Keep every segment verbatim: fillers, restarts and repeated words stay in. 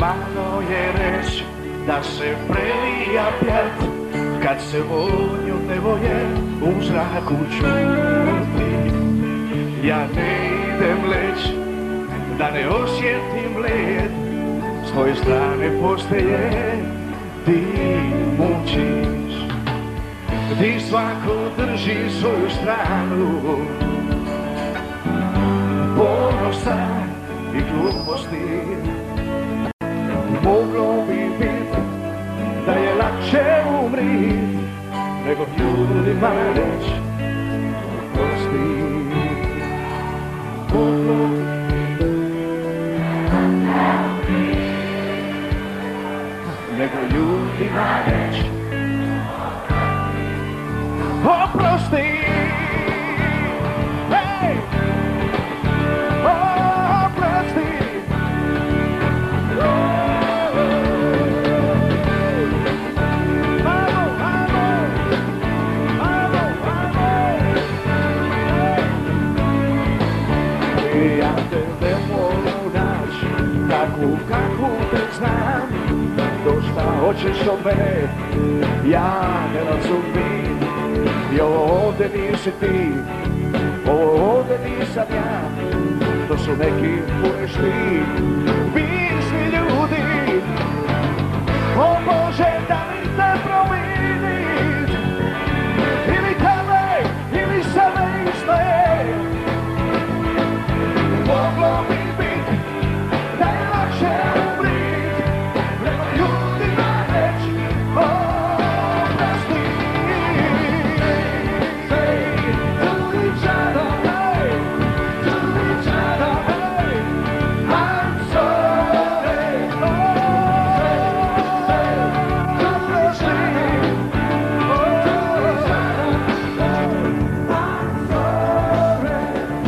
Malo je reći da se prelija pjet, kad se vonj od nevolje u zraku čuti. Ja ne idem leć, da ne osjetim led, s tvoje strane posteje ti mučiš. Ti svako drži svoju stranu, ponosa i gluposti. Moglo bi bit da je lakše umrit, nego ljudima reć oprosti. Moglo bi nego ljudima reć oprosti. Hej! Oprosti! Ja te ne mogu naći, takvu kakvu te znam. To šta hoćeš od mene, ja ne razumim. I ovo ovdje nisi ti, ovo ovdje nisam ja. To su neki poješti, pisni ljudi. O Bože, da li te promijenit, ili tebe, ili sebe iste. Moglo bi bit da je lakše umrit, nego ljudima reć oprosti. Say to each other, hey, to each other, hey, I'm sorry. Oh, say, say to each other, oh, to each other, I'm sorry.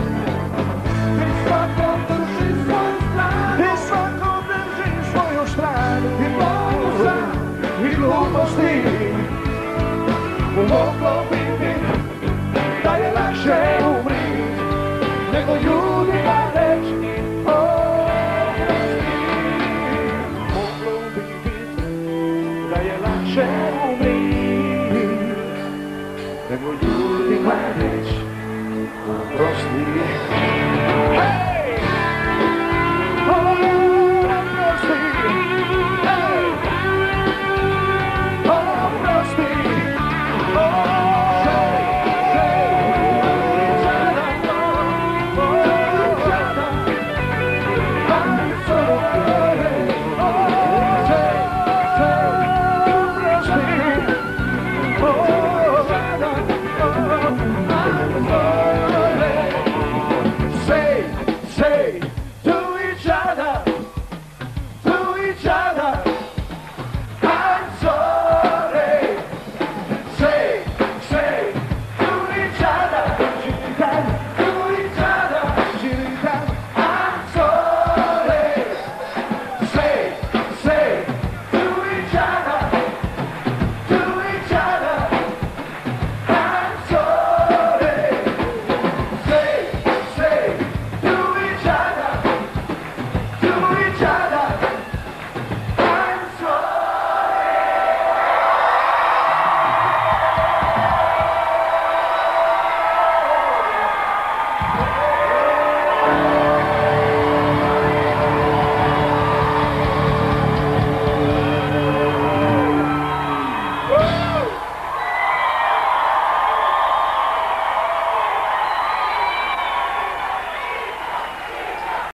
Moglo bi bit da je lakše umrit, nego ljudima reć oprosti. Moglo bi bit da je lakše umrit, nego ljudima reć oprosti. Hej! Oprosti! Hej! Oprosti! Say, say